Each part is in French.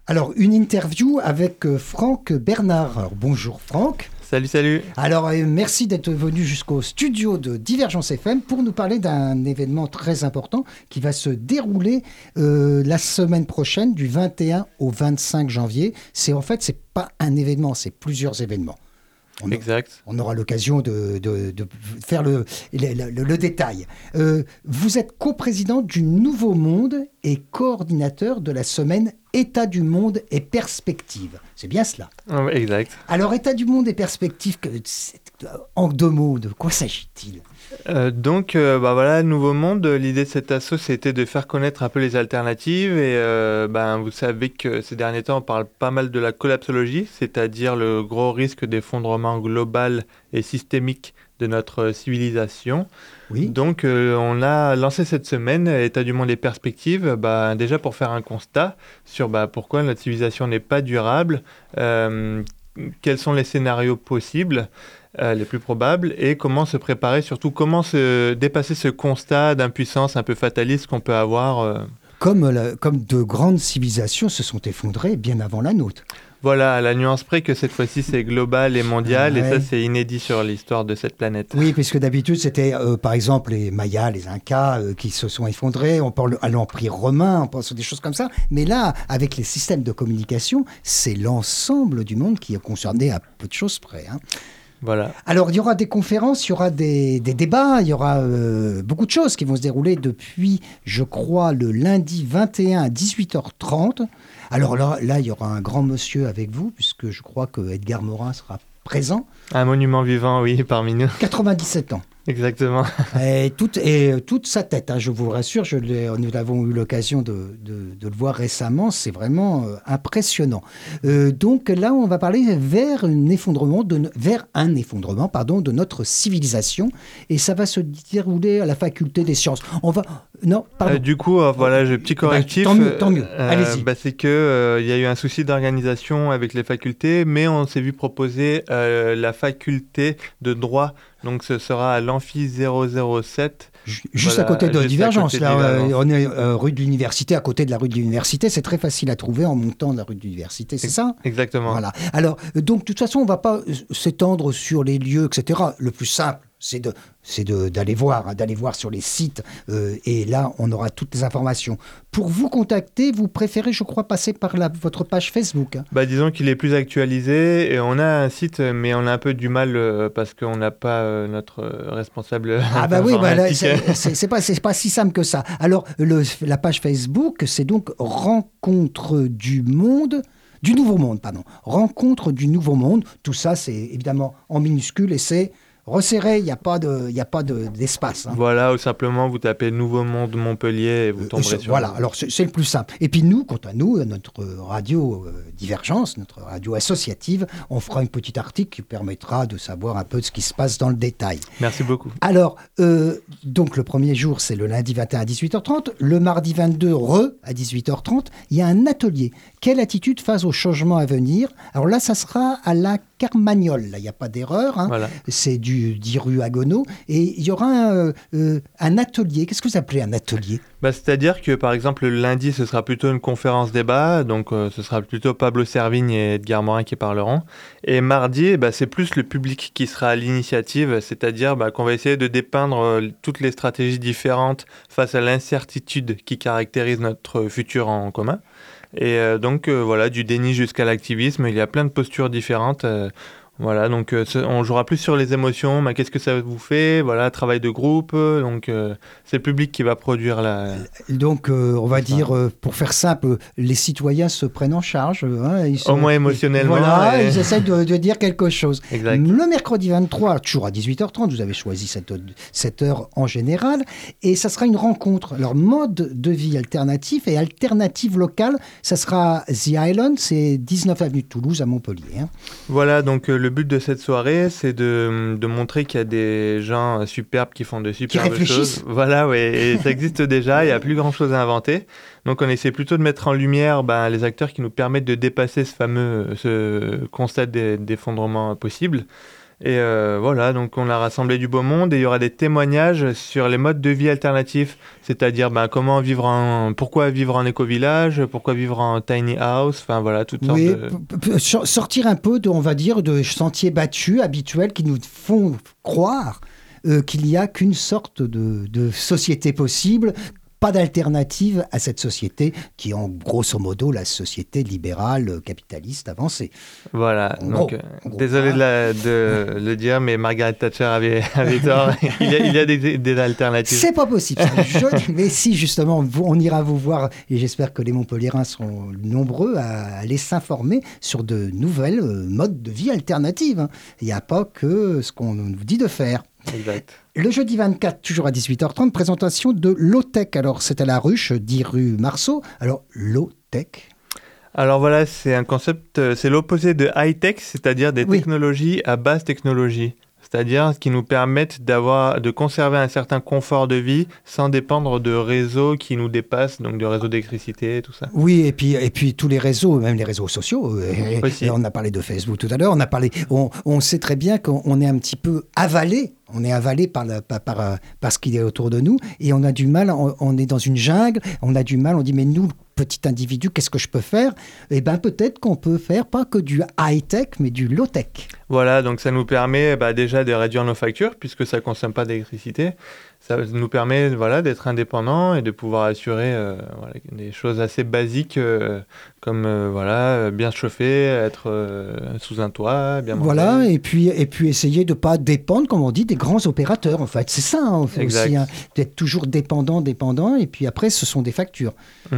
Alors, une interview avec Franck Bernard. Alors, bonjour Franck. Salut. Alors, merci d'être venu jusqu'au studio de Divergence FM pour nous parler d'un événement très important qui va se dérouler la semaine prochaine, du 21 au 25 janvier. C'est pas un événement, c'est plusieurs événements. Exact. On aura l'occasion de faire le détail. Vous êtes coprésident du Nouveau Monde et coordinateur de la semaine État du monde et perspective. C'est bien cela. Exact. Alors, État du monde et perspective, en deux mots, de quoi s'agit-il ? Nouveau Monde, l'idée de cet asso, c'était de faire connaître un peu les alternatives et vous savez que ces derniers temps, on parle pas mal de la collapsologie, c'est-à-dire le gros risque d'effondrement global et systémique de notre civilisation. Oui. Donc, on a lancé cette semaine État du monde et perspectives, déjà pour faire un constat sur pourquoi notre civilisation n'est pas durable, quels sont les scénarios possibles, les plus probables, et comment se préparer, surtout comment se dépasser ce constat d'impuissance un peu fataliste qu'on peut avoir. Comme de grandes civilisations se sont effondrées bien avant la nôtre. Voilà, à la nuance près que cette fois-ci c'est global et mondial, ouais. Et ça c'est inédit sur l'histoire de cette planète. Oui, puisque d'habitude c'était par exemple les Mayas, les Incas qui se sont effondrés, on parle à l'Empire romain, on pense à des choses comme ça, mais là, avec les systèmes de communication, c'est l'ensemble du monde qui est concerné à peu de choses près. Voilà. Alors, il y aura des conférences, il y aura des débats, il y aura beaucoup de choses qui vont se dérouler depuis, je crois, le lundi 21 à 18h30. Alors là, il y aura un grand monsieur avec vous, puisque je crois que Edgar Morin sera présent. Un monument vivant, oui, parmi nous. 97 ans. Exactement. Et toute sa tête, je vous rassure, nous avons eu l'occasion de le voir récemment, c'est vraiment impressionnant. Donc là, on va parler vers un effondrement de notre civilisation, et ça va se dérouler à la faculté des sciences. Petit correctif. Tant mieux. Allez-y. C'est que y a eu un souci d'organisation avec les facultés, mais on s'est vu proposer la faculté de droit. Donc ce sera à l'Amphi 007. Juste à côté de Divergence. On est rue de l'Université, à côté de la rue de l'Université. C'est très facile à trouver en montant de la rue de l'Université, c'est ça ? Exactement. Voilà. Alors, donc, de toute façon, on ne va pas s'étendre sur les lieux, etc. Le plus simple, c'est d'aller voir sur les sites. Et là, on aura toutes les informations. Pour vous contacter, vous préférez, je crois, passer par votre page Facebook. Disons qu'il est plus actualisé. Et on a un site, mais on a un peu du mal parce qu'on n'a pas notre responsable. C'est pas si simple que ça. Alors, la page Facebook, c'est donc Rencontre du Nouveau Monde. Rencontre du Nouveau Monde. Tout ça, c'est évidemment en minuscule et c'est resserré, il n'y a pas d'espace. Voilà, ou simplement vous tapez Nouveau Monde Montpellier et vous tomberez sur... Voilà, alors c'est le plus simple. Et puis nous, quant à nous, notre radio Divergence, notre radio associative, on fera un petit article qui permettra de savoir un peu ce qui se passe dans le détail. Merci beaucoup. Alors, donc le premier jour, c'est le lundi 21 à 18h30. Le mardi 22, à 18h30, il y a un atelier. Quelle attitude face au changement à venir ? Alors là, ça sera à la Carmagnole, il n'y a pas d'erreur, Voilà. C'est 10 rue Agonau, et il y aura un atelier. Qu'est-ce que vous appelez un atelier ? C'est-à-dire que par exemple le lundi ce sera plutôt une conférence débat, donc ce sera plutôt Pablo Servigne et Edgar Morin qui parleront, et mardi c'est plus le public qui sera à l'initiative, c'est-à-dire qu'on va essayer de dépeindre toutes les stratégies différentes face à l'incertitude qui caractérise notre futur en commun. Et du déni jusqu'à l'activisme, il y a plein de postures différentes. Voilà, donc on jouera plus sur les émotions, qu'est-ce que ça vous fait, voilà, travail de groupe, donc c'est le public qui va produire la... Donc on va dire, pour faire simple, les citoyens se prennent en charge. Au moins émotionnellement. Voilà, ils essaient de dire quelque chose. Exact. Le mercredi 23, toujours à 18h30, vous avez choisi cette heure en général, et ça sera une rencontre. Alors, mode de vie alternatif et alternative locale, ça sera The Island, c'est 19 avenue de Toulouse à Montpellier. Voilà, donc le but de cette soirée, c'est de montrer qu'il y a des gens superbes qui font de superbes choses. Voilà, et ça existe déjà, il n'y a plus grand-chose à inventer. Donc on essaie plutôt de mettre en lumière les acteurs qui nous permettent de dépasser ce constat d'effondrement possible. Et voilà, donc on a rassemblé du beau monde et il y aura des témoignages sur les modes de vie alternatifs, c'est-à-dire pourquoi vivre en éco-village, pourquoi vivre en tiny house, enfin voilà, toutes sortes de... sortir un peu, on va dire, de sentiers battus habituels qui nous font croire qu'il n'y a qu'une sorte de société possible, pas d'alternative à cette société qui est en grosso modo la société libérale capitaliste avancée. Voilà, désolé de le dire, mais Margaret Thatcher avait tort. Il y a des alternatives. C'est pas possible, mais si justement on ira vous voir, et j'espère que les Montpelliérains seront nombreux à aller s'informer sur de nouvelles modes de vie alternatives. Il n'y a pas que ce qu'on nous dit de faire. Exact. Le jeudi 24, toujours à 18h30, présentation de Low-Tech. Alors, c'est à la Ruche, 10 rue Marceau. Alors, Low-Tech. Alors voilà, c'est un concept, c'est l'opposé de high-tech, c'est-à-dire des technologies à basse technologie. C'est-à-dire qui nous permettent de conserver un certain confort de vie sans dépendre de réseaux qui nous dépassent, donc de réseaux d'électricité, tout ça. Oui, et puis tous les réseaux, même les réseaux sociaux. Et on a parlé de Facebook tout à l'heure. On sait très bien qu'on est un petit peu avalé. On est avalé par ce qui est autour de nous et on a du mal, on est dans une jungle, on a du mal, on dit mais nous, petit individu, qu'est-ce que je peux faire ? Eh bien peut-être qu'on peut faire pas que du high-tech, mais du low-tech. Voilà, donc ça nous permet déjà de réduire nos factures puisque ça ne consomme pas d'électricité. Ça nous permet d'être indépendant et de pouvoir assurer des choses assez basiques comme bien se chauffer, être sous un toit, bien manger. Voilà, et puis essayer de ne pas dépendre, comme on dit, des grands opérateurs. En fait, c'est ça aussi, d'être toujours dépendant, et puis après, ce sont des factures.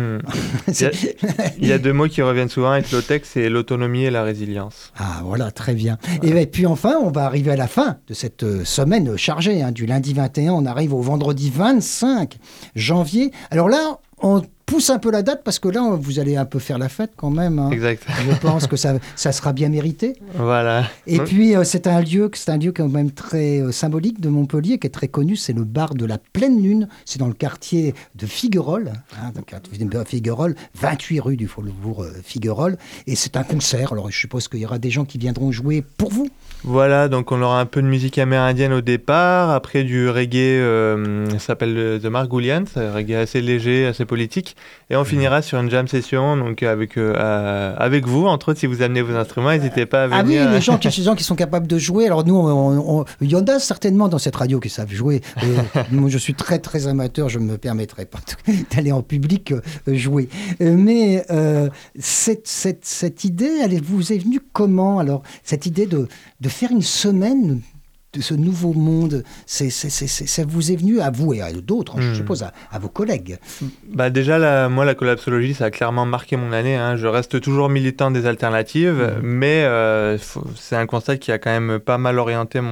Il y a deux mots qui reviennent souvent avec low-tech, c'est l'autonomie et la résilience. Ah voilà, très bien. Voilà. Et puis enfin, on va arriver à la fin de cette semaine chargée, du lundi 21, on arrive au vendredi 25 janvier. Alors là, on pousse un peu la date parce que là, vous allez un peu faire la fête quand même. Exact. Je pense que ça sera bien mérité. Voilà. Et puis, c'est un lieu quand même très symbolique de Montpellier, qui est très connu. C'est le bar de la Pleine Lune. C'est dans le quartier de Figuerolles. Figuerolles, 28 rue du Faubourg Figuerolles. Et c'est un concert. Alors, je suppose qu'il y aura des gens qui viendront jouer pour vous. Voilà, donc on aura un peu de musique amérindienne au départ, après du reggae, ça s'appelle The Margoulians, un reggae assez léger, assez politique, et on finira sur une jam session, donc avec vous, entre autres, si vous amenez vos instruments, n'hésitez pas à venir. Ah oui, les gens qui sont capables de jouer, alors nous, il y en a certainement dans cette radio qui savent jouer, moi je suis très très amateur, je ne me permettrai pas d'aller en public jouer, mais cette idée, elle vous est venue comment, alors, cette idée de faire une semaine de ce nouveau monde, ça vous est venu à vous et à d'autres, je suppose, à vos collègues. Déjà, moi, la collapsologie, ça a clairement marqué mon année. Je reste toujours militant des alternatives, mais c'est un constat qui a quand même pas mal orienté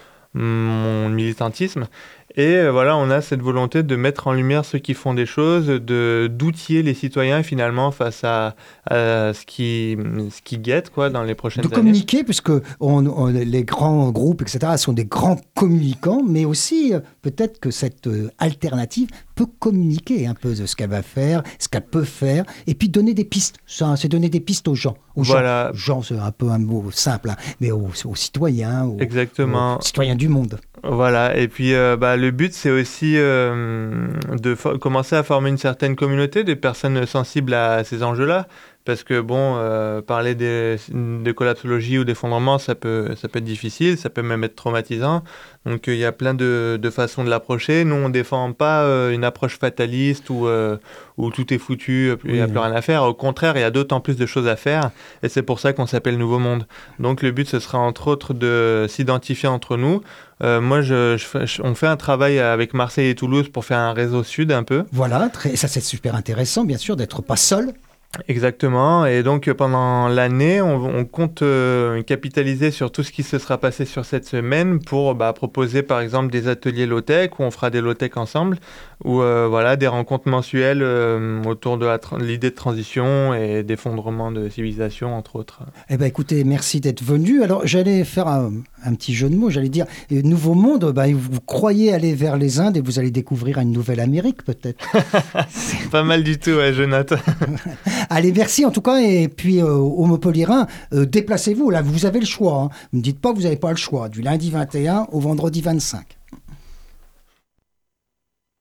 mon militantisme. Et on a cette volonté de mettre en lumière ceux qui font des choses, d'outiller les citoyens finalement face à ce qui guette dans les prochaines années. De communiquer, puisque les grands groupes, etc., sont des grands communicants, mais aussi peut-être que cette alternative peut communiquer un peu de ce qu'elle va faire, ce qu'elle peut faire, et puis donner des pistes. C'est donner des pistes aux gens. Voilà. Gens, c'est un peu un mot simple, mais aux citoyens, Exactement. Aux citoyens du monde. Voilà, et puis le but c'est aussi de commencer à former une certaine communauté de personnes sensibles à ces enjeux-là, parce que parler de collapsologie ou d'effondrement, ça peut être difficile, ça peut même être traumatisant, donc il y a plein de façons de l'approcher. Nous on défend pas une approche fataliste où tout est foutu, il n'y a plus rien à faire, au contraire il y a d'autant plus de choses à faire, et c'est pour ça qu'on s'appelle Nouveau Monde. Donc le but ce sera entre autres de s'identifier entre nous. Moi, on fait un travail avec Marseille et Toulouse pour faire un réseau sud un peu. Voilà, ça c'est super intéressant, bien sûr, d'être pas seul. Exactement, et donc pendant l'année, on compte capitaliser sur tout ce qui se sera passé sur cette semaine pour proposer par exemple des ateliers low-tech où on fera des low-tech ensemble, ou des rencontres mensuelles autour de l'idée de transition et d'effondrement de civilisation, entre autres. Eh bien écoutez, merci d'être venu. Alors j'allais faire un petit jeu de mots, j'allais dire, Nouveau Monde, vous croyez aller vers les Indes et vous allez découvrir une nouvelle Amérique peut-être. C'est pas mal du tout, ouais, Jonathan. Allez, merci en tout cas. Et puis, Homopolirain, déplacez-vous. Là, vous avez le choix. Hein. Ne me dites pas que vous n'avez pas le choix. Du lundi 21 au vendredi 25.